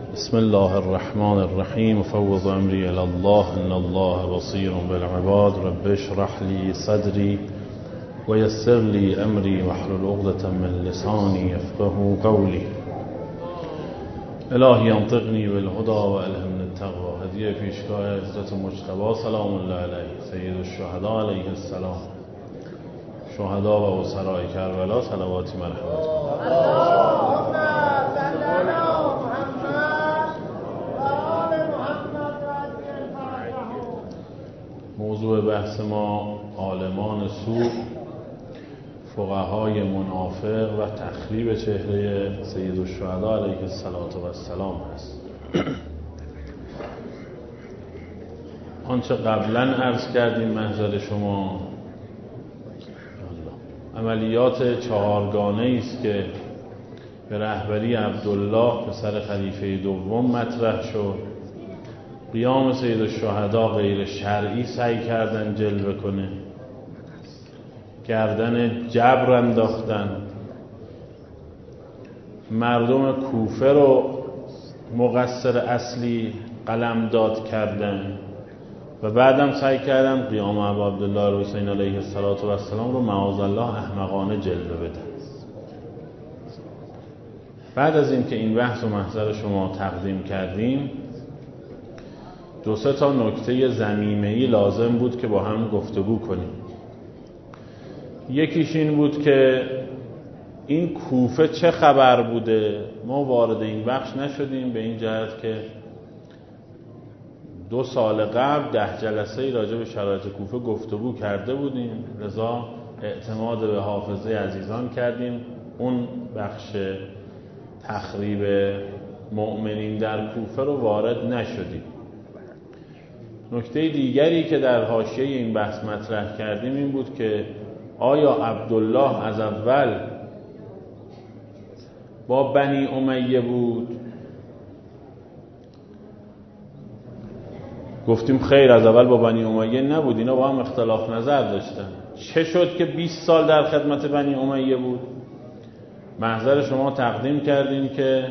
بسم الله الرحمن الرحیم فوض امری الی الله ان الله بصیر بالعباد رب اشرح لی صدری و یسر لی امری واحلل عقدة من لسانی یفقهوا قولی. الهی انطقنی بالهدى و الهمنی التقوی. هدیه پیشگاه حضرت مجتبی سلام الله علیه سید الشهداء علیه السلام، شهدا و اسرای کربلا صلواتی مرحمت کنید. موضوع بحث ما عالمان سوء، فقهای منافق و تخریب چهره سید الشهداء علیه السلام است. آنچه قبلا عرض کردیم محضر شما عملیات چهارگانه است که به رهبری عبدالله پسر خلیفه دوم مطرح شد. قیام سید الشهداء غیر شرعی سعی کردن جلوه کنه، گردن جبر انداختن، مردم کوفه رو مقصر اصلی قلمداد کردن و بعدم سعی کردن قیام ابا عبدالله حسین علیه السلام رو معاذالله احمقانه جلوه بدن. بعد از اینکه این بحث و محضر شما تقدیم کردیم، دو سه تا نکته ضمیمه‌ای لازم بود که با هم گفتگو کنیم. یکیش این بود که این کوفه چه خبر بوده. ما وارد این بخش نشدیم به این جهت که 2 سال قبل 10 جلسه راجع به شرایط کوفه گفتگو کرده بودیم، لذا اعتماد به حافظه عزیزان کردیم، اون بخش تخریب مؤمنین در کوفه رو وارد نشدیم. نکته دیگری که در حاشیه این بحث مطرح کردیم این بود که آیا عبدالله از اول با بنی امیه بود؟ گفتیم خیر، از اول با بنی امیه نبود، اینا با هم اختلاف نظر داشتن. چه شد که 20 سال در خدمت بنی امیه بود؟ محضر شما تقدیم کردیم که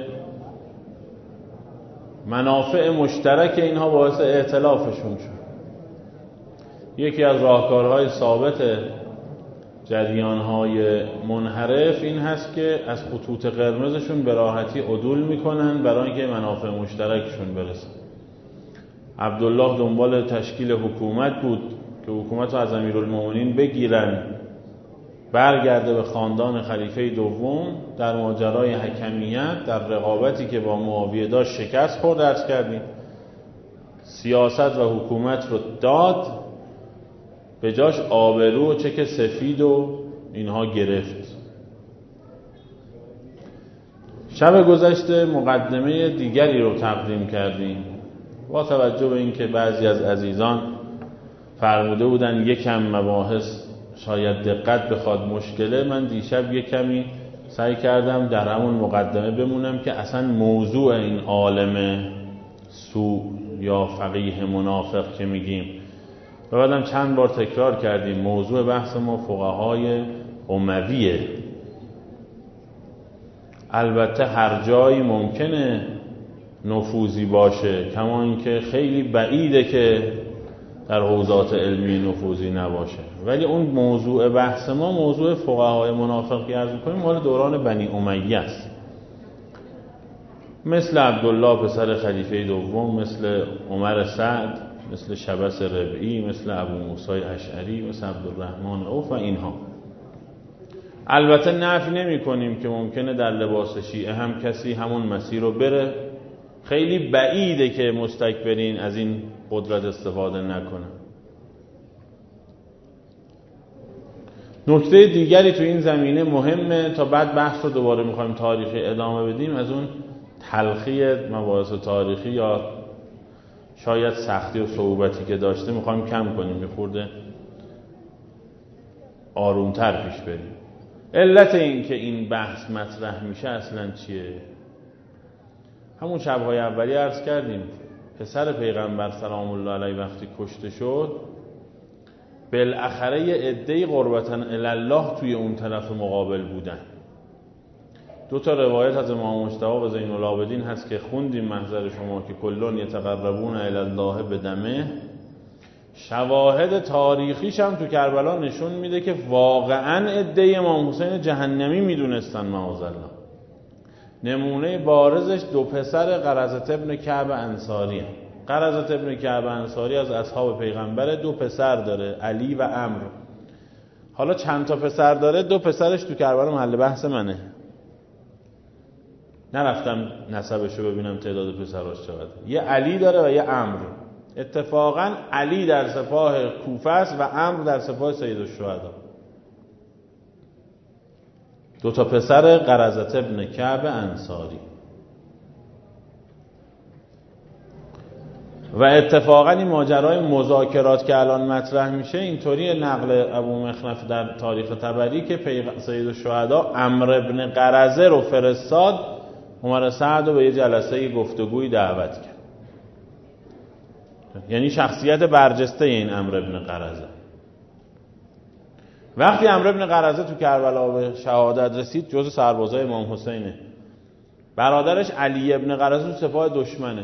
منافع مشترک اینها باعث ائتلافشون شد. یکی از راهکارهای ثابت جریانهای منحرف این هست که از خطوط قرمزشون به راحتی عدول میکنن برای اینکه منافع مشترکشون برسه. عبدالله دنبال تشکیل حکومت بود که حکومت رو از امیرالمومنین بگیرن، برگرده به خاندان خلیفه دوم. در ماجرای حکمیت، در رقابتی که با معاویه داشت شکست خورد. عرض کردیم سیاست و حکومت رو داد، به جاش آبرو و چک سفید و اینها گرفت. شب گذشته مقدمه دیگری رو تقدیم کردیم با توجه به اینکه بعضی از عزیزان فرموده بودن یکم مباحث شاید دقت بخواد مشکله. من دیشب یک کمی سعی کردم در همون مقدمه بمونم که اصلا موضوع این عالم سوء یا فقیه منافق که میگیم و بعدم چند بار تکرار کردیم موضوع بحث ما فقهای امویه. البته هر جایی ممکنه نفوذی باشه، کما اینکه خیلی بعیده که در حوزات علمی نفوذی نباشه، ولی اون موضوع بحث ما موضوع فقهای منافقی عرض می‌کنیم مال دوران بنی امیه است. مثل عبدالله پسر خلیفه دوم، مثل عمر سعد، مثل شبس ربعی، مثل ابو موسی اشعری، مثل عبدالرحمن عوف و اینها. البته نفی نمی کنیم که ممکنه در لباس شیعه هم کسی همون مسیر رو بره. خیلی بعیده که مستکبرین از این قدرت استفاده نکنن. نکته دیگری تو این زمینه مهمه، تا بعد بحث رو دوباره میخوایم تاریخی ادامه بدیم، از اون تلخی مباحث تاریخی یا شاید سختی و صعوبتی که داشته میخوایم کم کنیم، میخورده آرومتر پیش بریم. علت این که این بحث مطرح میشه اصلا چیه؟ همون شبهای اولی عرض کردیم پسر پیغمبر سلام الله علیه وقتی کشته شد، بالاخره یه عده‌ای قربتاً الی الله توی اون طرف مقابل بودن. دو تا روایت از امام مجتبی و زین العابدین هست که خوندیم محضر شما که کلون یتقربون الی الله بدمه. شواهد تاریخیش هم تو کربلا نشون میده که واقعا عده امام حسین جهنمی میدونستن معاذالله. نمونه بارزش دو پسر قرظة ابن کعب انصاری. قرظة ابن کعب انصاری از اصحاب پیغمبر، دو پسر داره، علی و عمرو. حالا چند تا پسر داره؟ دو پسرش تو کربلا محل بحث منه. نرفتم نسبشو ببینم تعداد پسراش چقدر. یه علی داره و یه عمرو. اتفاقا علی در سپاه کوفه است و عمرو در سپاه سیدالشهدا. دو تا پسر قرظة ابن کعب انصاری. و اتفاقا این ماجرای مذاکرات که الان مطرح میشه اینطوری نقل ابو مخنف در تاریخ طبری که سیدالشهدا عمرو ابن قرظه رو فرستاد عمر سعد رو به یه جلسه گفتگویی دعوت کرد. یعنی شخصیت برجسته این عمرو ابن قرظه. وقتی عمرو ابن قرظه تو کربلا به شهادت رسید جز سربازای امام حسینه. برادرش علی ابن قرظه تو سپاه دشمنه.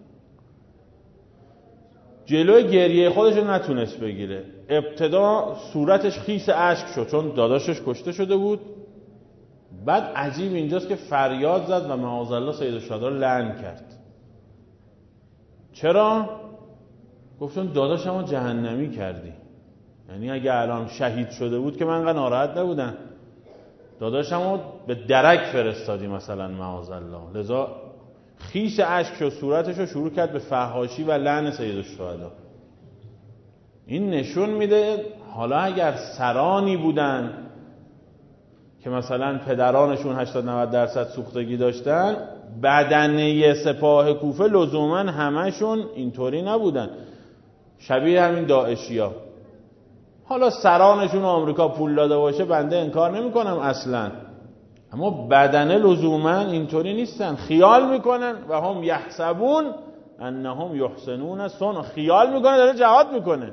جلوی گریه خودش رو نتونست بگیره. ابتدا صورتش خیس اشک شد چون داداشش کشته شده بود. بعد عجیب اینجاست که فریاد زد و معاذالله سیدالشهدا رو لعن کرد. چرا؟ گفتن داداشمو جهنمی کردی. یعنی اگه الان شهید شده بود که من انقدر ناراحت نبودم. داداشمو به درک فرستادی مثلا معاذالله. لذا خیس اشک شد صورتش رو شروع کرد به فحاشی و لعن سیدالشهدا. این نشون میده حالا اگر سرانی بودن که مثلا پدرانشون 80-90% سوختگی داشتن، بدنه سپاه کوفه لزوما همشون اینطوری نبودن، شبیه همین داعشیا. حالا سرانشون آمریکا پول داده باشه بنده انکار نمی کنم اصلا، اما بدنه لزوما اینطوری نیستن. خیال میکنن و هم یحسبون انهم یحسنون صنعا. خیال میکنه داره جهاد میکنه.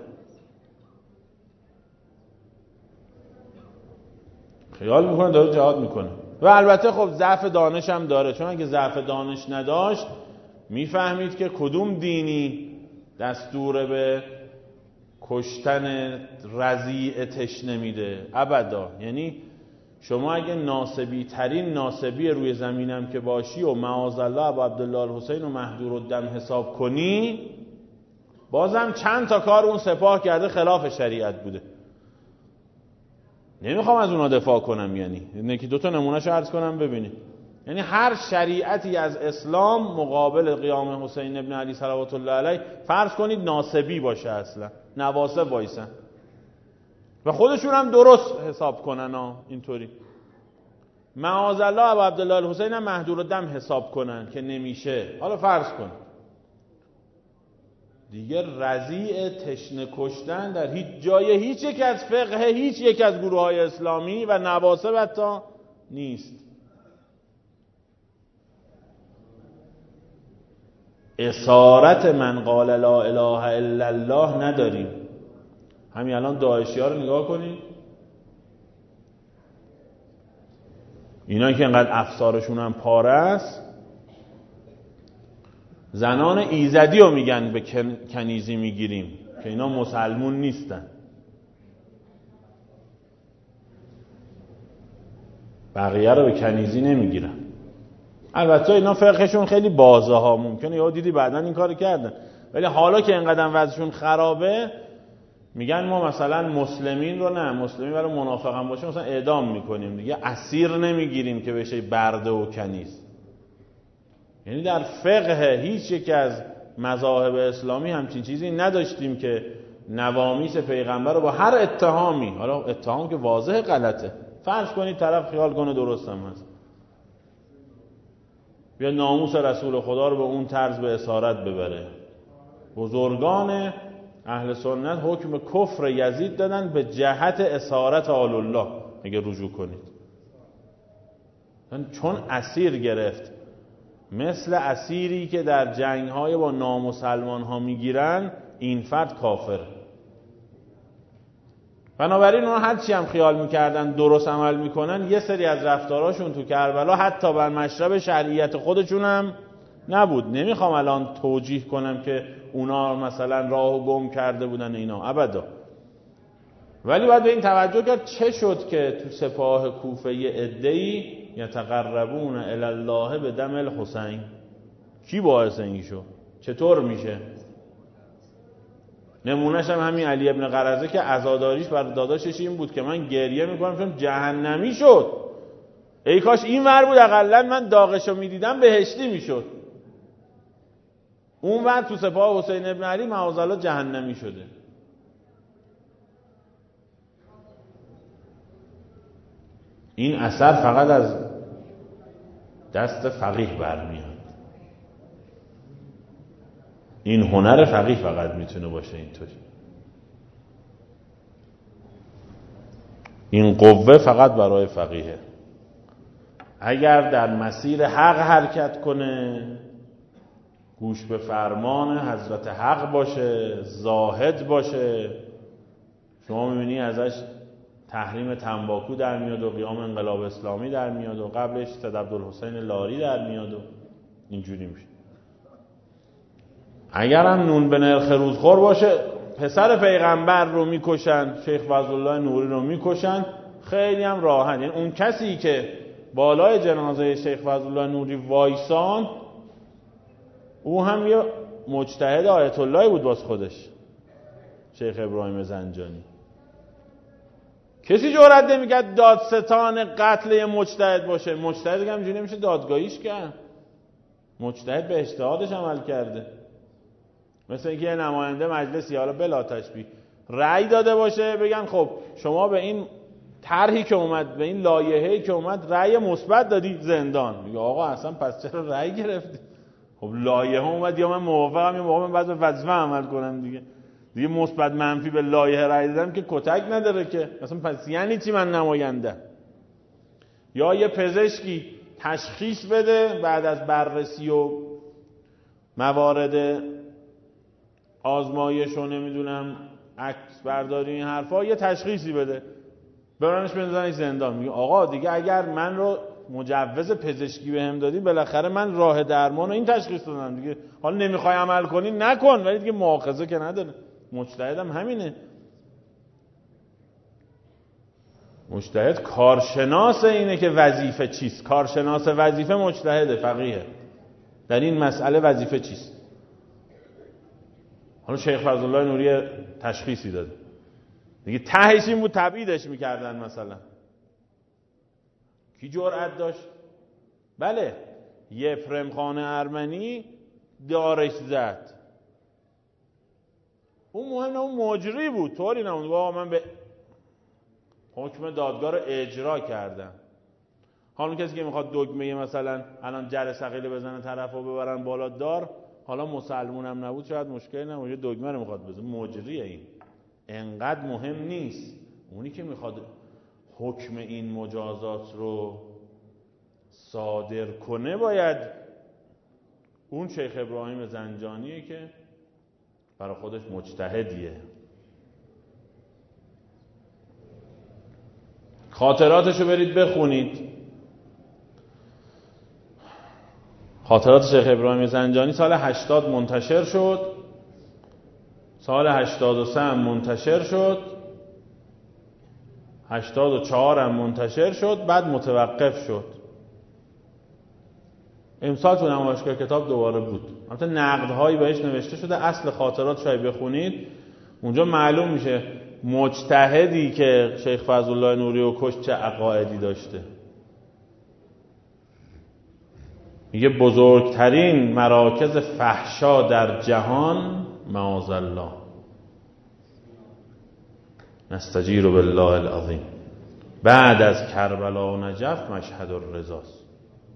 خیال میکنه داره جهاد میکنه. و البته خب ضعف دانش هم داره، چون اگه ضعف دانش نداشت میفهمید که کدوم دینی دستور به کشتن رضیع تشنه میده. ابدا. یعنی شما اگه ناسبی ترین ناسبی روی زمینم که باشی و معاذالله ابو عبدالله الحسین و مهدور الدم حساب کنی، بازم چند تا کار اون سپاه کرده خلاف شریعت بوده. نمیخوام از اونا دفاع کنم، یعنی یکی دو تا نمونهشو عرض کنم ببینید. یعنی هر شریعتی از اسلام مقابل قیام حسین ابن علی صلوات الله علیه فرض کنید ناسبی باشه، اصلا نواسب وایسن و خودشون هم درست حساب کنن اینطوری. معاذالله ابو عبدالله الحسین هم مهدور الدم حساب کنن که نمیشه. حالا فرض کن دیگه رضیع تشنه کشتن در هیچ جای هیچ یک از فقه هیچ یک از گروه‌های اسلامی و نواسب حتی نیست. اسارت من قال لا اله الا الله نداریم. همین الان داعشی‌ها رو نگاه کنید، اینا که انقدر افسارشون هم پاره است، زنان ایزدی رو میگن به کنیزی میگیریم که اینا مسلمون نیستن. بقیه رو به کنیزی نمیگیرن. البته اینا فقهشون خیلی بازه ها، ممکنه یا دیدی بعداً این کارو کردن، ولی حالا که اینقدر وضعشون خرابه میگن ما مثلا مسلمین رو نه، مسلمین برای منافق هم باشه مثلا اعدام میکنیم دیگه، اسیر نمیگیریم که بشه برده و کنیز. یعنی در فقه هیچ یک از مذاهب اسلامی همچین چیزی نداشتیم که نوامیس پیغمبر رو با هر اتهامی، حالا اتهام که واضح غلطه، فرض کنید طرف خیال کنه درست هم هست، بیا ناموس رسول خدا رو به اون طرز به اسارت ببره. بزرگان اهل سنت حکم کفر یزید دادن به جهت اسارت آل الله اگه رجوع کنید، چون اسیر گرفت، مثل اسیری که در جنگ‌های با نامسلمان ها میگیرن، این فرد کافر. بنابراین اونها هر چی هم خیال میکردن درست عمل میکنن، یه سری از رفتاراشون تو کربلا حتی بر مشرب شرعیت خودشون هم نبود. نمیخوام الان توجیه کنم که اونا مثلا راهو گم کرده بودن اینا، ابدا. ولی باید به این توجه کرد چه شد که تو سپاه کوفه یه عده‌ای یتقربون الی الله به دم الحسین. کی باعث این شد؟ چطور میشه؟ نمونهش هم همین علی ابن قرظه که عزاداریش بر داداشش این بود که من گریه میکنم چون جهنمی شد. ای کاش این ور بود، اقلا من داغشو میدیدم بهشتی میشد. اون ور تو سپاه حسین ابن علی معاذالله جهنمی شده. این اثر فقط از دست فقیه برمیاد. این هنر فقیه فقط میتونه باشه اینطوری. این قوه فقط برای فقیه. اگر در مسیر حق حرکت کنه، گوش به فرمان حضرت حق باشه، زاهد باشه، شما میبینی ازش تحریم تنباکو در میاد و قیام انقلاب اسلامی در میاد و قبلش سید عبدالحسین لاری در میاد و اینجوری میشه. اگر هم نون به نرخ روزخور باشه، پسر پیغمبر رو میکشن، شیخ فضلالله نوری رو میکشن، خیلی هم راحت. یعنی اون کسی که بالای جنازه شیخ فضلالله نوری وایسان، او هم یه مجتهد آیت الله بود باز خودش، شیخ ابراهیم زنجانی. کسی جرئت نمیکرد دادستان قتل یه مجتهد باشه. مجتهد دیگه همینجوری نمیشه دادگاهیش کرد. مجتهد به اجتهادش عمل کرده. مثل اینکه یه نماینده مجلسی، حالا بلا تشبیه، رأی داده باشه، بگن خب شما به این طرحی که اومد، به این لایحه‌ای که اومد رأی مثبت دادی، زندان. میگه آقا اصلا پس چرا رأی گرفتی؟ خب لایحه اومد، یا من موافقم یا موافقم، بعد به وظیفه عمل کنم دیگه مثبت منفی به لایحه رأی دادم که کتک نداره که. اصلا پس یعنی چی من نماینده؟ یا یه پزشکی تشخیص بده بعد از بررسی و موارد آزمایش و نمیدونم عکس برداری این حرفا، یه تشخیصی بده، برانش بندازنش زندان. میگه آقا دیگه اگر من رو مجوز پزشکی بهم دادی، بالاخره من راه درمان و این تشخیص دادم دیگه، حالا نمیخوای عمل کنی نکن، ولی دیگه مؤاخذه که نداره. مجتهدم همینه. مجتهد کارشناس اینه که وظیفه چیست. کارشناس وظیفه مجتهده، فقیه. در این مسئله وظیفه چیست؟ حالا شیخ فضلالله نوری تشخیصی داده دیگه، تهش این بود تبعیدش میکردن مثلا. کی جرأت داشت؟ بله، یفرم خان ارمنی دارش زد. اون مهم نه، اون مجری بود، طوری نموند واقعا من به حکم دادگاه رو اجرا کردم. حالا کسی که میخواد دگمه مثلا الان جر ثقیل بزنه طرفو ببرن بالا دار، حالا مسلمون هم نبود شاید مشکلی نبود، دگمه رو میخواد بزنه، مجریه. این انقدر مهم نیست. اونی که میخواد حکم این مجازات رو صادر کنه باید اون شیخ ابراهیم زنجانیه که برای خودش مجتهدیه. خاطراتشو برید بخونید. خاطرات شیخ ابراهیم زنجانی سال 80 منتشر شد، سال 83 هم منتشر شد، 84 هم منتشر شد، بعد متوقف شد. امسال تو نمایشگاه کتاب دوباره بود. البته نقدهایی بهش نوشته شده. اصل خاطرات شاید بخونید، اونجا معلوم میشه مجتهدی که شیخ فضلالله نوری و کش چه عقایدی داشته. میگه بزرگترین مراکز فحشا در جهان معاذالله نستجیر بالله العظیم، بعد از کربلا و نجف مشهد الرضاست.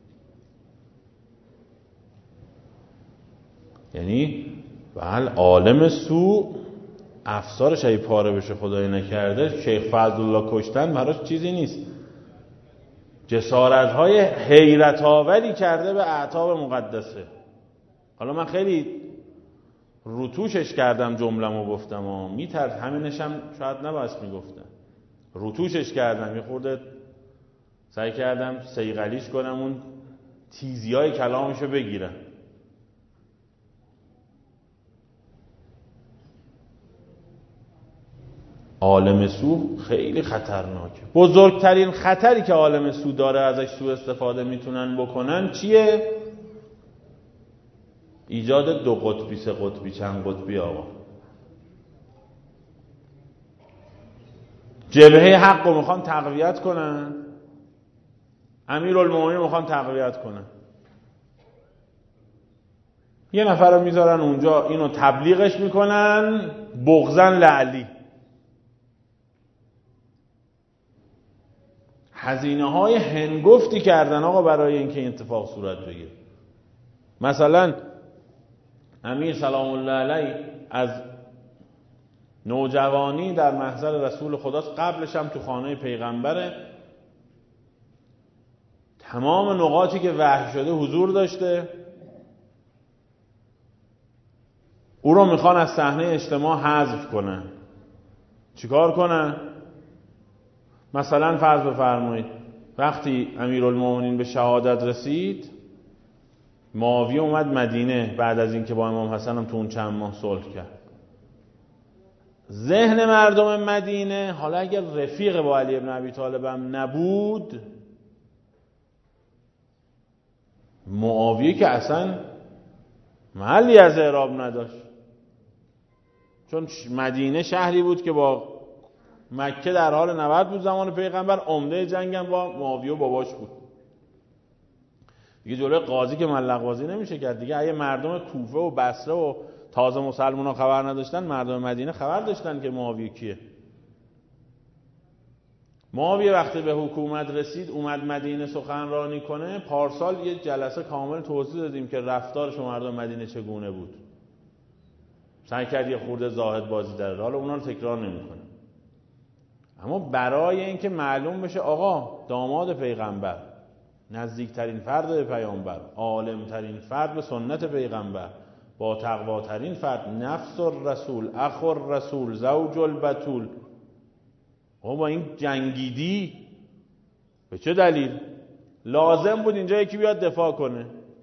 یعنی بله عالم سو افسارش ای پاره بشه خدای نکرده، شیخ فضلالله کشتن براش چیزی نیست. جسارت‌های حیرت آوری کرده به اعتاب مقدسه. حالا من خیلی روتوشش کردم جمله‌مو گفتم و میترد همینشم شاید نباید میگفتم. روتوشش کردم، یه خورده سعی کردم صیقلیش کنم، اون تیزیای کلامشو بگیرم. عالم سو خیلی خطرناکه. بزرگترین خطری که عالم سو داره ازش سوء استفاده میتونن بکنن چیه؟ ایجاد دو قطبی، سه قطبی، چند قطبی. آقا جبهه حق رو میخوان تقویت کنن، امیرالمومنین میخوان تقویت کنن، یه نفر رو میذارن اونجا اینو تبلیغش میکنن بغضن لعلی. هزینه های هنگفتی کردن آقا برای اینکه این اتفاق صورت بگیره. مثلا امیر سلام الله علیه از نوجوانی در محضر رسول خداست، قبلش هم تو خانه پیغمبره، تمام نقاطی که وحی شده حضور داشته. او رو میخوان از صحنه اجتماع حذف کنن. چیکار کنن؟ مثلا فرض بفرمایید وقتی امیرالمومنین به شهادت رسید، معاویه اومد مدینه بعد از اینکه با امام حسن هم تو اون چند ماه صلح کرد. ذهن مردم مدینه، حالا اگر رفیق با علی ابن ابی طالب هم نبود، معاویه که اصلا محلی از اعراب نداشت، چون مدینه شهری بود که با مکه در حال نبرد بود زمان پیغمبر، عمده جنگم با معاویه و باباش بود. دیگه جلوی قاضی که ملق بازی نمیشه کرد دیگه. اگه مردم کوفه و بصره و تازه مسلمان‌ها خبر نداشتن، مردم مدینه خبر داشتن که معاویه کیه. معاویه وقتی به حکومت رسید اومد مدینه سخنرانی کنه. پارسال یه جلسه کامل توضیح دادیم که رفتارش مردم مدینه چگونه بود. سعی کرد یه خورده زاهد بازی در حال اونا رو تکرار نمی‌کنه. اما برای اینکه معلوم بشه آقا داماد پیغمبر، نزدیکترین فرد به پیامبر، عالمترین فرد به سنت پیغمبر، با تقواترین فرد، نفس الرسول، اخ الرسول، زوج البتول، با این جنگیدی به چه دلیل؟ لازم بود اینجا یکی بیاد دفاع کنه.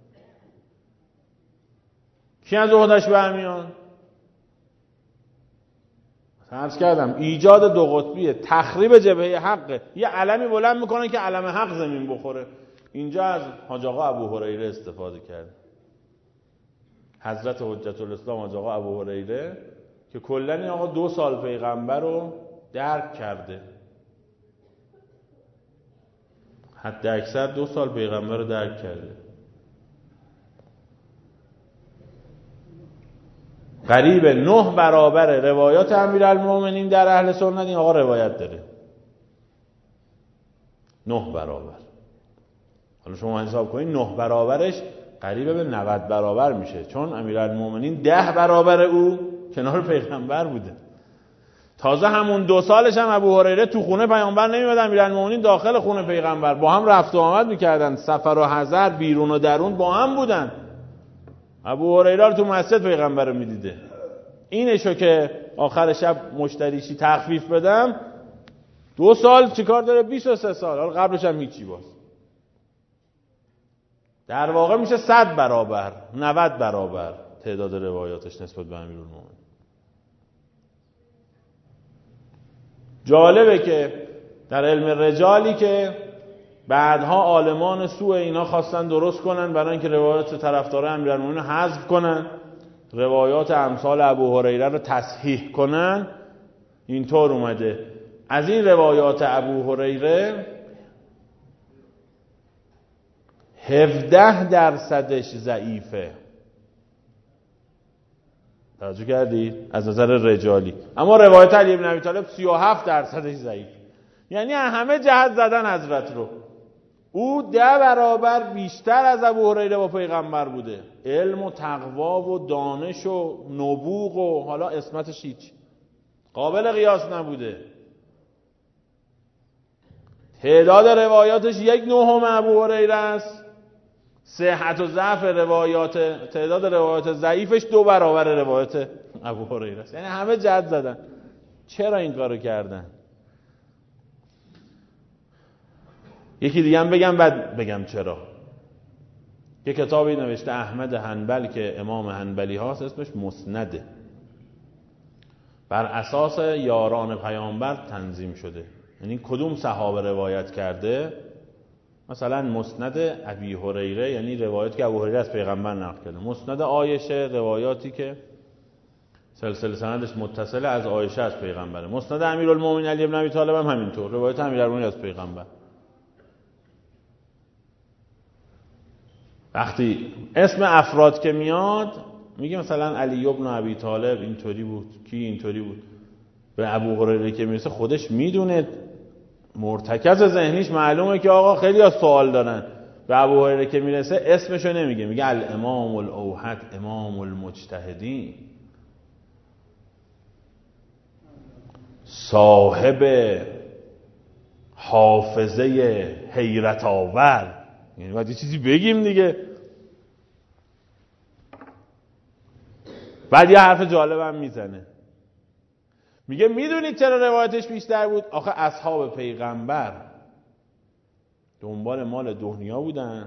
کی از عهده‌اش برمیاد؟ عرض کردم ایجاد دو قطبیه، تخریب جبهه حقه. یه علمی بلند میکنن که علم حق زمین بخوره. اینجا از حاج آقا ابو هریره استفاده کرد، حضرت حجت الاسلام حاج آقا ابو هریره، که کلا این آقا 2 سال پیغمبر رو درک کرده، حد اکثر 2 سال پیغمبر رو درک کرده. قریب 9 برابر روایات امیرالمومنین در اهل سنت این آقا روایت داره. 9 برابر. حالا شما حساب کنید 9 برابرش قریب به 90 برابر میشه، چون امیرالمومنین 10 برابر او کنار پیغمبر بوده. تازه همون 2 سالش هم ابو هریره تو خونه پیامبر نمیاد، امیرالمومنین داخل خونه پیغمبر، با هم رفت و آمد میکردن، سفر و حضر، بیرون و درون با هم بودن. ابو هریره رو تو مسجد پیغمبر رو میدیده. اینشو که آخر شب مشتریشی تخفیف بدم، 2 سال چیکار داره؟ 23 سال. حالا قبلش هم هیچی. باز در واقع میشه 100 برابر، 90 برابر تعداد روایاتش نسبت به امیرالمومنین. جالبه که در علم رجالی که بعدها عالمان سوء اینا خواستن درست کنن برای اینکه روایات طرفدار امیرالمومنین رو حذف کنن، روایات امثال ابو هریره رو تصحیح کنن، اینطور اومده از این روایات ابو هریره 17% ضعیفه. توجه کردید؟ از نظر رجالی. اما روایت علی بن ابی طالب 37% ضعیف. یعنی همه جهت زدن حضرت رو. او 10 برابر بیشتر از ابو هریره با پیغمبر بوده. علم و تقوا و دانش و نبوغ و حالا عصمتش هیچ قابل قیاس نبوده. تعداد روایاتش 1/9 ابو هریره است، صحت و ضعف روایات، تعداد روایات ضعیفش 2 برابر روایات ابو هریره است. یعنی همه جد زدن. چرا این کارو کردن؟ یکی دیگه هم بگم بعد بگم چرا. یه کتابی نوشته احمد حنبل که امام حنبلی هاست، اسمش مسنده، بر اساس یاران پیامبر تنظیم شده. یعنی کدوم صحابه روایت کرده. مثلا مسند ابی هریره یعنی روایاتی که ابو هریره از پیغمبر نقل کرده. مسند عایشه روایاتی که سلسله سندش متصله از عایشه از پیغمبره. مسند امیرالمومنین علی بن ابی طالب هم همینطور، روایت امیرالمومنین از پیغمبر. وقتی اسم افراد که میاد میگه مثلا علی بن ابی طالب اینطوری بود، کی اینطوری بود. به ابو هریره که میرسه خودش میدونه، مرتکز ذهنیش معلومه که آقا خیلی از سوال دارن. به ابو هریره که میرسه اسمشو نمیگه، میگه الامام الاوحد امام المجتهدین، صاحب حافظه حیرت آور. یعنی باید یه چیزی بگیم دیگه. بعد یه حرف جالبم میزنه، میگه میدونید چرا روایتش بیشتر بود؟ آخه اصحاب پیغمبر دنبال مال دنیا بودن،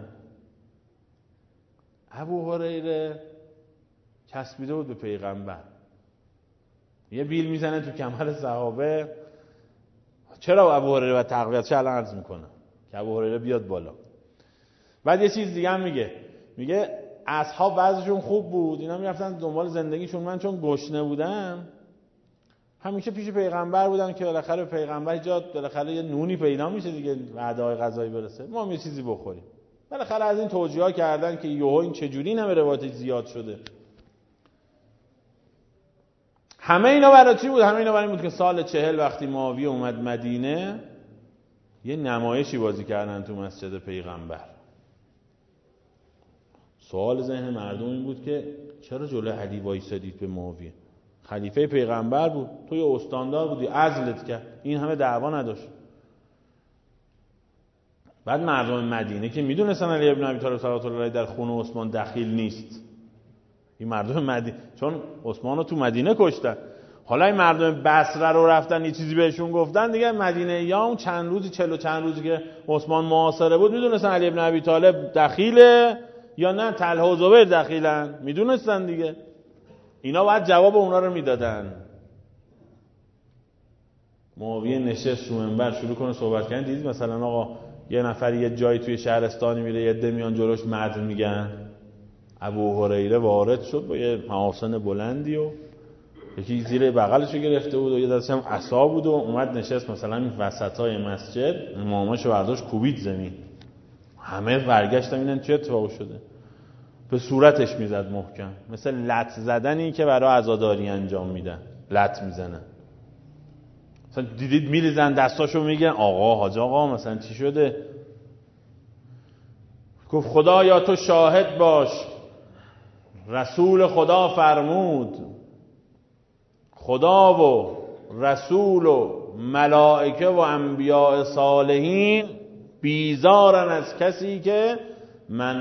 ابو هریره چسبیده بود به پیغمبر. یه بیل میزنه تو کمر صحابه. چرا ابو هریره باید تقویت شه؟ الان عرض میکنم که ابو هریره بیاد بالا. بعد یه چیز دیگه هم میگه اصحاب بعضیشون خوب بود، اینا میرفتن دنبال زندگیشون. من چون گشنه بودم همیشه پیش پیغمبر بودم که بالاخره پیغمبر جات بالاخره یه نونی پیدا میشه دیگه، وعده‌های غذایی برسه، ما هم یه چیزی بخوریم. بالاخره از این توجیه‌ها کردن که یهو این چجوری نمه روایتش زیاد شده. همه اینا برای چی بود؟ همه اینا برای این بود که سال 40 وقتی معاویه اومد مدینه یه نمایشی بازی کردن تو مسجد پیغمبر. سوال ذهن مردم این بود که چرا جلوی علی وایسادید به معاویه؟ خلیفه پیغمبر بود، تو یه استاندار بودی، عزلت کرد، این همه دعوا نداشت. بعد مردم مدینه که میدونستن علی ابن ابی طالب صلوات الله علیه در خون عثمان دخیل نیست، این مردم مدینه چون عثمان رو تو مدینه کشتن، حالا این مردم بصره رو رفتن یه چیزی بهشون گفتن دیگه، مدینه یا اون چند روزی 40 چند روزی که عثمان محاصره بود میدونستن علی ابن ابی طالب دخیله یا نه طلحه و زبیر دخیلن، میدونستن دیگه. اینا باید جواب اونا رو میدادن. معاویه نشست رو منبر شروع کنه صحبت کردن. دیدید مثلا آقا یه نفر یه جایی توی شهرستانی میره، یه عده میان جلوش مدح میگن. ابو هریره وارد شد با یه محاسن بلندی و یکی زیر بغلشو گرفته بود و یه دستش هم عصا بود و اومد نشست مثلا وسطای مسجد، اماماشو برداشت کوبید زمین. همه برگشتن ببینن چه اتفاقی شده. به صورتش میزد محکم، مثل لط زدنی که برای عزاداری انجام میدن، لط میزنن. مثلا دیدید میریزن دستاشو میگن آقا حاج آقا مثلا چی شده؟ گفت خدایا تو شاهد باش، رسول خدا فرمود خدا و رسول و ملائکه و انبیاء صالحین بیزارن از کسی که من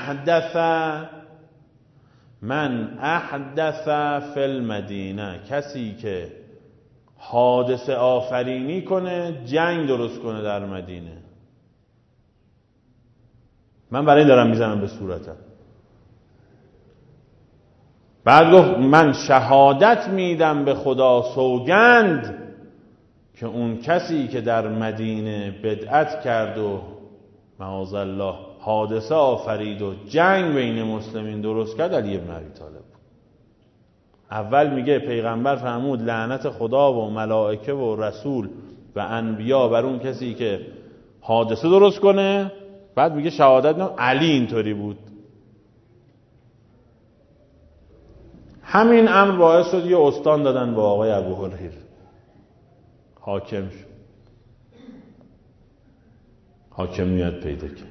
احدث فی المدینه، کسی که حادثه آفرینی کنه، جنگ درست کنه در مدینه. من برای دارم میزنم به صورتم. بعد گفت من شهادت میدم به خدا سوگند که اون کسی که در مدینه بدعت کرد و معاذالله حادثه آفرید و جنگ بین مسلمین درست کرد علی ابن ابی طالب. اول میگه پیغمبر فرمود لعنت خدا و ملائکه و رسول و انبیا بر اون کسی که حادثه درست کنه، بعد میگه شهادت میدم علی اینطوری بود. همین امر باعث شد یه استان دادن با آقای ابو هریره، حاکم شد، حاکمیت پیدا کرد.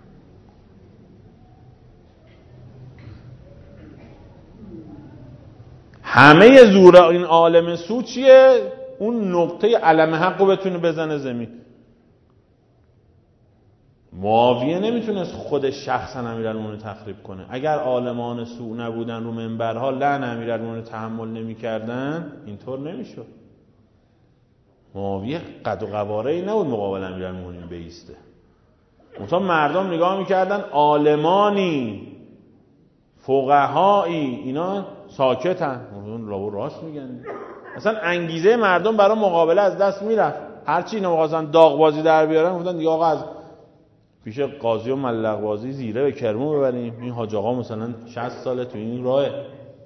همه زور این عالم سو چیه؟ اون نقطه علم حق رو بتونه بزنه زمین. معاویه نمیتونست خود شخصا امیرالمومنین تخریب کنه. اگر عالمان سوء نبودن رو منبرها لعن امیرالمومنین تحمل نمیکردن اینطور نمیشد. معاویه قد و قواره‌ای نبود مقابل امیرالمومنین بیسته. مثلا مردم نگاه میکردن عالمانی فقهایی اینا ساکتن، اون راست میگن. اصلا انگیزه مردم برای مقابله از دست میرفت. هرچی اینا می‌خواستن داغ بازی در بیارن گفتن دیگه آقا از پیش قاضی و ملق بازی زیره به کرمو ببریم. این حاج آقا مثلا 60 ساله تو این راهه،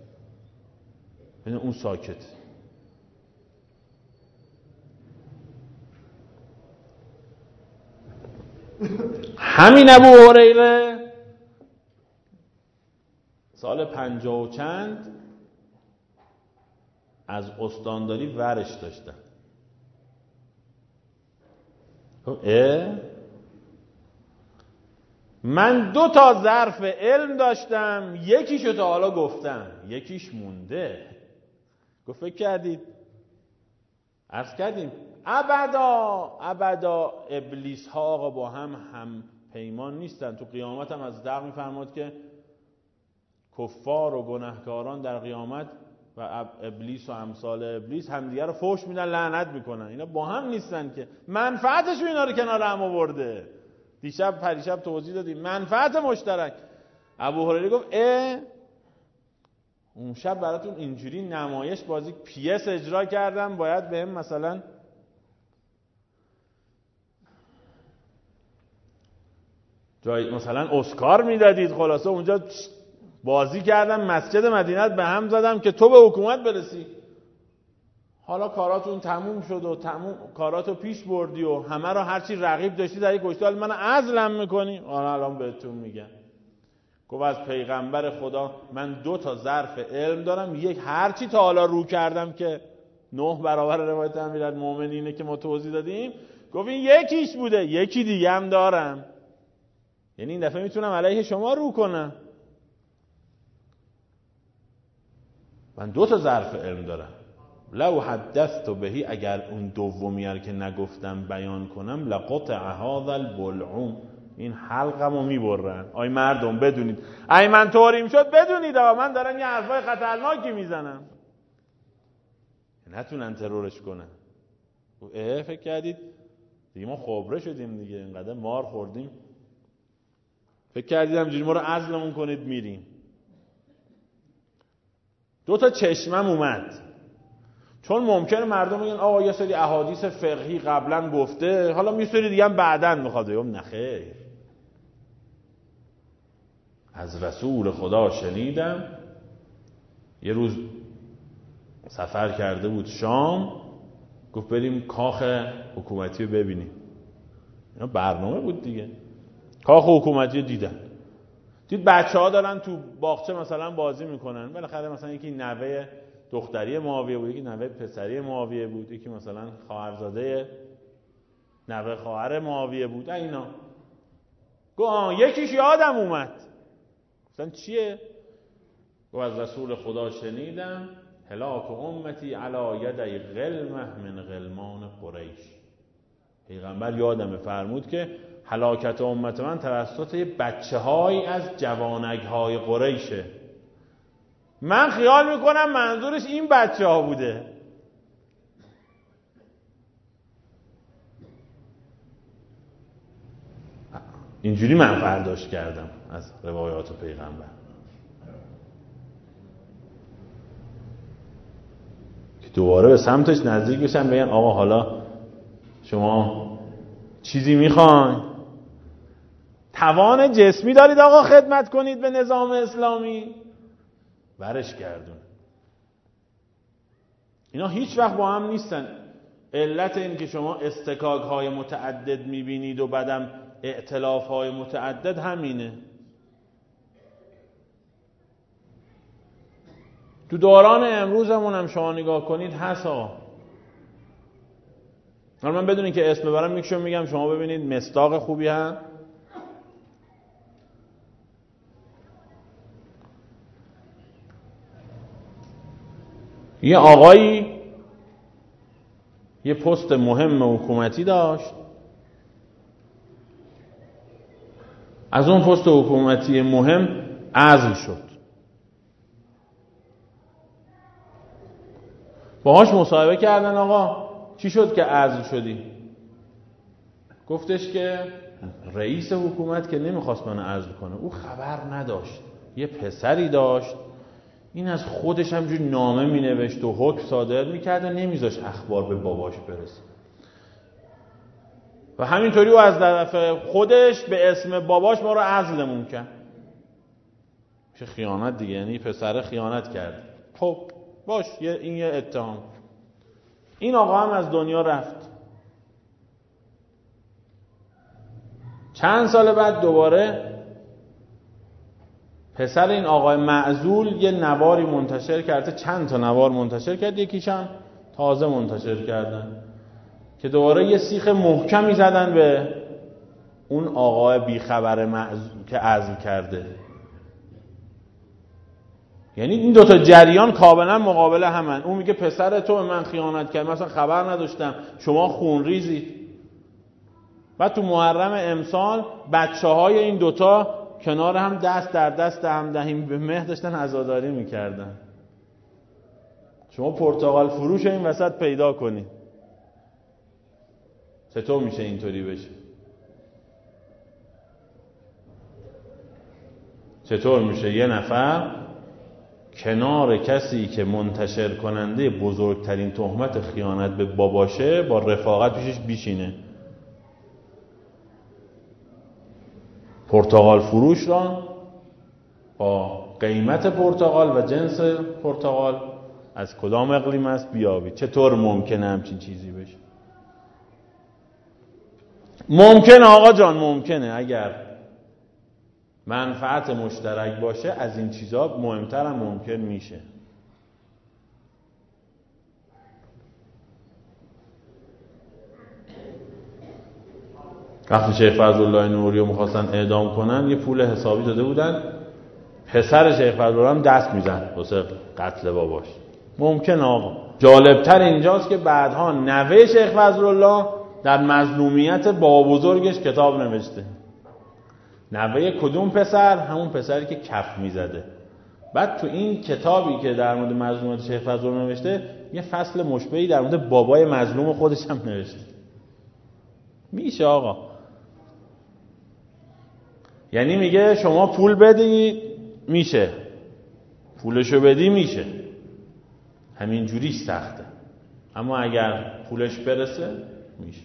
اون ساکت. همین ابو هریره سال 50 و چند از استانداری ورش داشتن. من 2 تا ظرف علم داشتم، یکیشو تا حالا گفتم، یکیش مونده. گفت فکر کردید؟ عرض کردیم ابدا ابلیس ها آقا با هم پیمان نیستن. تو قیامت هم از دق میفرماد که کفار و گناهکاران در قیامت و ابلیس و امثال ابلیس همدیگه رو فحش میدن، لعنت میکنن. اینا با هم نیستن که منفعتش اینا رو کنار هم آورده. دیشب پریشب توضیح دادیم منفعت مشترک. ابو هریره گفت اون شب براتون اینجوری نمایش بازی پیس اجرا کردم، باید بهم مثلا جای مثلا اسکار میدادید. خلاصه اونجا بازی کردم، مسجد مدینه به هم زدم که تو به حکومت برسی. حالا کاراتون تموم شد و کاراتو پیش بردی و همه رو هرچی رقیب داشتی در یک کشتال من عزلم میکنی. الان بهتون میگم. گفت از پیغمبر خدا من 2 تا ظرف علم دارم، یک هرچی تا حالا رو کردم که 9 برابر روایت امیرالمومنینه که ما توضیح دادیم. گفت این یکیش بوده، یکی دیگه هم دارم. یعنی این دفعه میتونم علیه شما رو کنم. من 2 تا ظرف علم دارم. لو حدثت بهی، اگر اون دومیه که نگفتم بیان کنم، لقطع هذا البلعوم، این حلقمو میبرن. آی مردم بدونید، ای من طوریم شد بدونید من دارم یه حرفای خطرناکی میزنم، نتونن ترورش کنن. فکر کردید دیگه ما خبره شدیم دیگه، اینقدر مار خوردیم، فکر کردید همجوری ما رو عزلمون کنید میریم. 2 تا چشمم اومد. چون ممکنه مردم بگن آقا یه سری احادیث فقهی قبلا گفته، حالا یه سری دیگه هم بعداً میخواد. نه خیر، از رسول خدا شنیدم. یه روز سفر کرده بود شام، گفت بریم کاخ حکومتی رو ببینیم. اینا برنامه بود دیگه. کاخ حکومتی رو دید بچه‌ها دارن تو باغچه مثلا بازی میکنن. بالاخره مثلا یکی نوه دختری معاویه بود، یکی نوه پسری معاویه بود، یکی مثلا خواهرزاده نوه خواهر معاویه بود. اینا گفت یکیش یادم اومد. مثلا چیه؟ گفت از رسول خدا شنیدم هلاک امتی علی یدی غلمه من غلمان قریش. پیغمبر یادم فرمود که هلاکت امت من توسط بچه‌های از جوانگ‌های قریشه. من خیال میکنم منظورش این بچه‌ها بوده. اینجوری من برداشت کردم از روایات پیغمبر که دوباره به سمتش نزدیک بشن، بگن آقا حالا شما چیزی میخواین؟ توان جسمی دارید آقا خدمت کنید به نظام اسلامی؟ برش گردون. اینا هیچ وقت با هم نیستن. علت این که شما استکاک‌های متعدد میبینید و بعدم ائتلاف‌های متعدد همینه. تو دوران امروزمون هم شما نگاه کنید حسا. من بدونین که اسم ببرم میکشم میگم شما ببینید مصداق خوبی هم. یه آقایی یه پست مهم حکومتی داشت، از اون پست حکومتی مهم عزل شد. باهاش مصاحبه کردن، آقا چی شد که عزل شدی؟ گفتش که رئیس حکومت که نمیخواست منو عزل کنه، او خبر نداشت یه پسری داشت، این از خودش همجور نامه مینوشت و حکم صادر میکرد و نمیذاشت اخبار به باباش برسه و همینطوری او از طرف خودش به اسم باباش ما رو عزلمون کرد. چه خیانت دیگه، یعنی پسر خیانت کرد. خب باش، این یه اتهام. این آقا هم از دنیا رفت. چند سال بعد دوباره پسر این آقای معزول یه نواری منتشر کرده، چند تا نوار منتشر کرد، یکیشم تازه منتشر کردن که دوباره یه سیخ محکمی زدن به اون آقای بیخبر که عزل کرده. یعنی این دوتا جریان کاملا مقابل همن. اون میگه پسر تو به من خیانت کرد، مثلا خبر نداشتم، شما خونریزید. بعد تو محرم امسال بچه‌های این دوتا کنار هم دست در دست همدهیم به مه داشتن عزاداری میکردن. شما پرتقال فروش این وسط پیدا کنید. چطور میشه اینطوری بشه؟ چطور میشه یه نفر کنار کسی که منتشر کننده بزرگترین تهمت خیانت به باباشه با رفاقت پیشش بیشینه؟ پرتقال فروش را با قیمت پرتقال و جنس پرتقال از کدام اقلیم است بیابی. چطور ممکنه همچین چیزی بشه؟ ممکنه آقا جان، ممکنه. اگر منفعت مشترک باشه از این چیزها مهمتر هم ممکن میشه. وقتی شیخ فضلالله نوری رو میخواستن اعدام کنن یه پول حسابی داده بودن، پسر شیخ فضلالله هم دست میزن واسه قتل باباش. ممکن آقا. جالبتر اینجاست که بعدها نوه شیخ فضلالله در مظلومیت بابا بزرگش کتاب نوشته. نوه کدوم پسر؟ همون پسری که کف میزده. بعد تو این کتابی که در مورد مظلومیت شیخ فضلالله نوشته یه فصل مشبهی در مورد بابای مظلوم خودش هم نوشته. میشه آقا. یعنی میگه شما پول بدی میشه، پولشو بدی میشه، همین جوریش سخته، اما اگر پولش برسه میشه.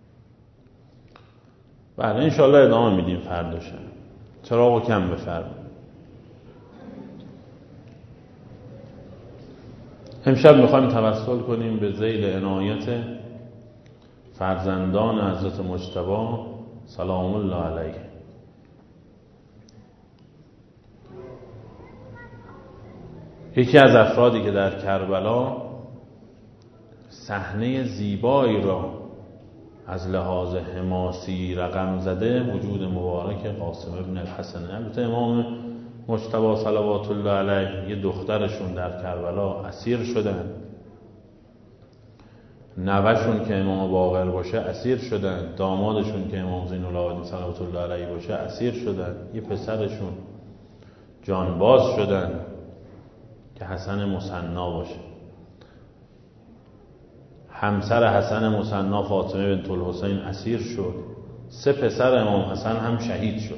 بله انشالله ادامه میدیم فرداشه. چراغو کم بفرمایید. امشب میخوایم توسل کنیم به ذیل عنایت فرزندان حضرت مجتبی سلام الله علیه. یکی از افرادی که در کربلا صحنه زیبایی را از لحاظ حماسی رقم زده وجود مبارک قاسم ابن الحسن. البته امام مجتبی صلوات الله علیه یه دخترشون در کربلا اسیر شدن، نوهشون که امام باقر باشه اسیر شدن، دامادشون که امام زین العابدین صلوات الله علیه باشه اسیر شدن، یه پسرشون جانباز شدن که حسن مثنی باشه. همسر حسن مثنی فاطمه بنت الحسین اسیر شد. 3 پسر امام حسن هم شهید شد.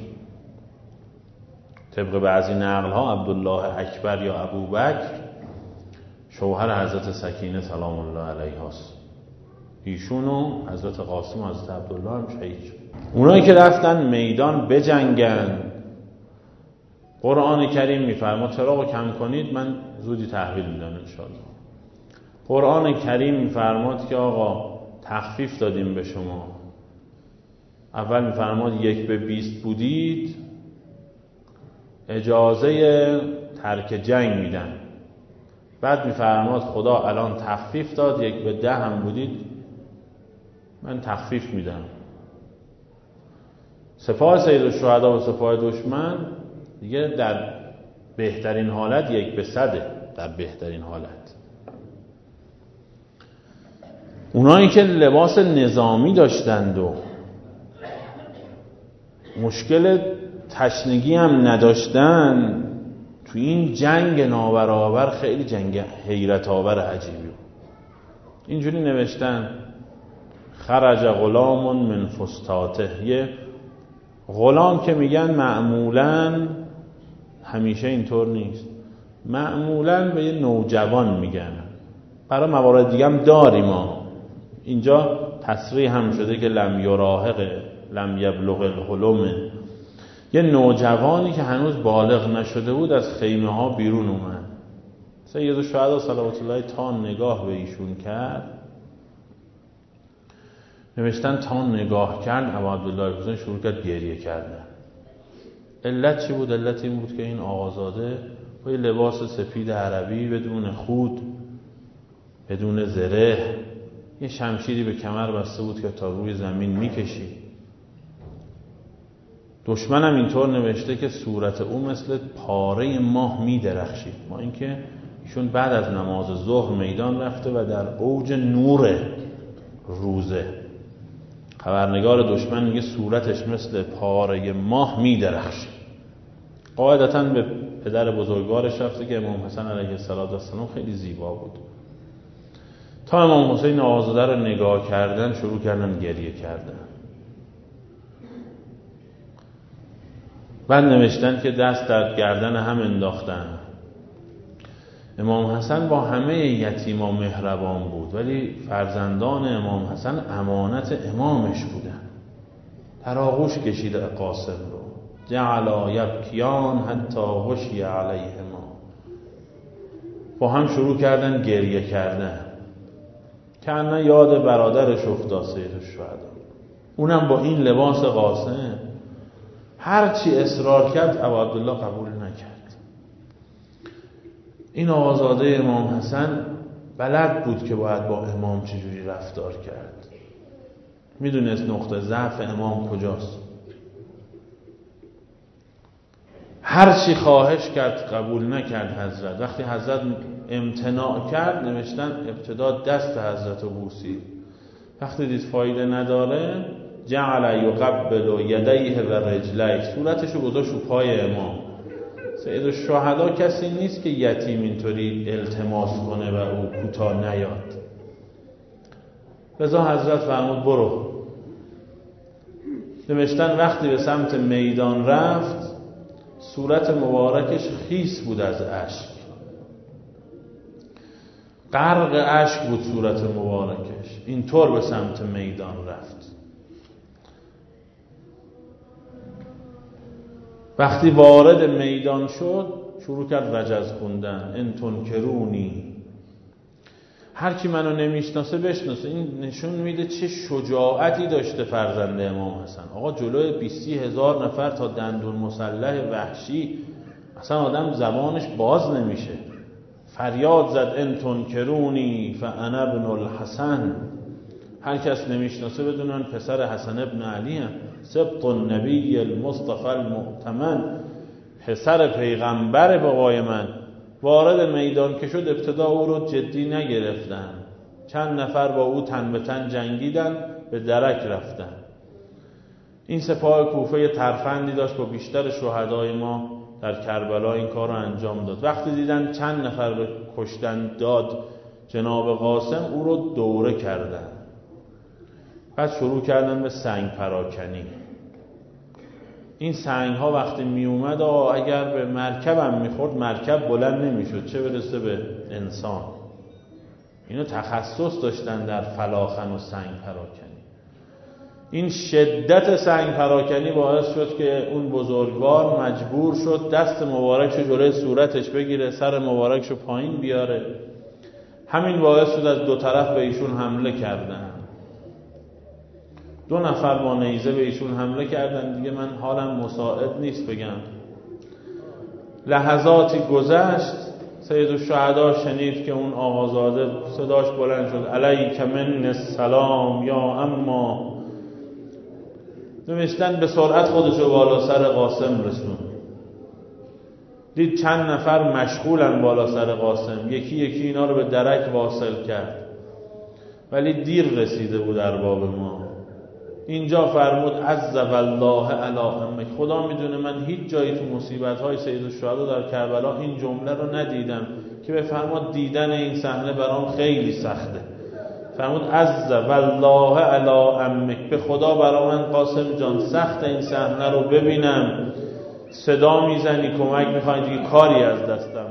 طبق بعضی نقل ها عبدالله اکبر یا ابوبکر شوهر حضرت سکینه سلام الله علیها است. ایشون و حضرت قاسم و حضرت عبدالله هم شهید شد. اونایی که رفتن میدان بجنگن، قرآن کریم میفرماد چراغو کم کنید من زودی تحویل میدم انشاءالله. قرآن کریم میفرماد که آقا تخفیف دادیم به شما. اول میفرماد 1 به 20 بودید اجازه ترک جنگ میدن. بعد میفرماد خدا الان تخفیف داد 1 به 10 هم بودید من تخفیف میدم. سپاه سید الشهدا و سپاه دشمن دیگه در بهترین حالت 1 به 100 در بهترین حالت. اونایی که لباس نظامی داشتند و مشکل تشنگی هم نداشتن، تو این جنگ نابرابر خیلی جنگ حیرت آور عجیبی بود. اینجوری نوشتن خرج غلام من فستاته. یه غلام که میگن معمولاً همیشه اینطور نیست، معمولاً به یه نوجوان میگن، برای موارد دیگه هم داریم اینجا تصریح هم شده که لم یراهق لم یبلغ الحلم، یه نوجوانی که هنوز بالغ نشده بود از خیمه ها بیرون اومد. سید الشهدا صلوات الله تا نگاه به ایشون کرد، نوشتن تا نگاه کرد ابا عبدالله حسین شروع کرد گریه کردن. علت چی بود؟ علت این بود که این آقازاده با یه لباس سپید عربی بدون خود بدون زره یه شمشیری به کمر بسته بود که تا روی زمین میکشید. دشمنم اینطور نوشته که صورت او مثل پاره ماه میدرخشید. ما اینکه ایشون بعد از نماز ظهر میدان رفته و در اوج نور روزه، خبرنگار دشمن میگه صورتش مثل پاره ماه میدرخشید. قاعدتاً به پدر بزرگوارش رفته که امام حسن علیه السلام خیلی زیبا بود. تا امام حسین آقازاده رو نگاه کردن شروع کردن گریه کردن. بعد نوشتن که دست در گردن هم انداختن. امام حسن با همه یتیما مهربان بود، ولی فرزندان امام حسن امانت امامش بودن. در آغوش کشید قاسم رو، جعل یبکیان حتی غشی علیهما، با هم شروع کردن گریه کردن که انا یاد برادرش افتاد سید الشهدا. اونم با این لباس قاسم. هرچی اصرار کرد ابا عبدالله قبول نکرد. این آقازاده امام حسن بلد بود که باید با امام چجوری رفتار کرد، میدونست نقطه ضعف امام کجاست. هرچی خواهش کرد قبول نکرد حضرت. وقتی حضرت امتناع کرد نوشتن ابتدا دست حضرت رو بوسید، وقتی دید فایده نداره جعل یقبل یدیه و رجلیه، صورتشو گذاشت رو پای امام. سید الشهدا کسی نیست که یتیم اینطوری التماس کنه و او کوتاه نیاد. لذا حضرت فرمود برو. نوشتن وقتی به سمت میدان رفت صورت مبارکش خیس بود از اشک، غرق اشک بود صورت مبارکش، اینطور به سمت میدان رفت. وقتی وارد میدان شد شروع کرد رجز خوندن. ان تنکرونی، هر کی منو نمیشناسه بشناسه. این نشون میده چه شجاعتی داشته فرزند امام حسن. آقا جلوی 20-30 هزار نفر تا دندون مسلح وحشی اصلا آدم زبانش باز نمیشه، فریاد زد ان تنکرونی فانا ابن الحسن. هر کس نمیشناسه بدونن پسر حسن ابن علی هم، سبط النبی المصطفى المؤتمن، پسر پیغمبر بابای من. وارد میدان که شد ابتدا او رو جدی نگرفتن، چند نفر با او تن به تن جنگیدن، به درک رفتن. این سپاه کوفه ترفندی داشت با بیشتر شهدای ما در کربلا این کار رو انجام داد. وقتی دیدن چند نفر به کشتن داد جناب قاسم، او رو دوره کردن. بعد شروع کردن به سنگ پراکنی. این سنگ ها وقتی می اومد اگر به مرکب هم می خورد مرکب بلند نمی شد، چه برسه به انسان. اینو تخصص داشتن در فلاخن و سنگ پراکنی. این شدت سنگ پراکنی باعث شد که اون بزرگوار مجبور شد دست مبارکشو جلوی صورتش بگیره، سر مبارکشو پایین بیاره. همین باعث شد از دو طرف به ایشون حمله کردن. 2 نفر با نیزه به ایشون حمله کردن. دیگه من حالم مساعد نیست بگم. لحظاتی گذشت، سید الشهدا شنید که اون آقازاده صداش بلند شد علیک من السلام یا اما. نوشتن به سرعت خودشو بالا سر قاسم رسون. دید چند نفر مشغولن بالا سر قاسم، یکی یکی اینا رو به درک واصل کرد، ولی دیر رسیده بود ارباب ما. اینجا فرمود عز والله علی امک، خدا میدونه من هیچ جایی تو مصیبت‌های سید الشهدا در کربلا این جمله رو ندیدم که بفرماد دیدن این صحنه برام خیلی سخته. فرمود عز والله علی امک، به خدا برا من قاسم جان سخت این صحنه رو ببینم. صدا میزنی کمک میخوای، دیگه کاری از دستم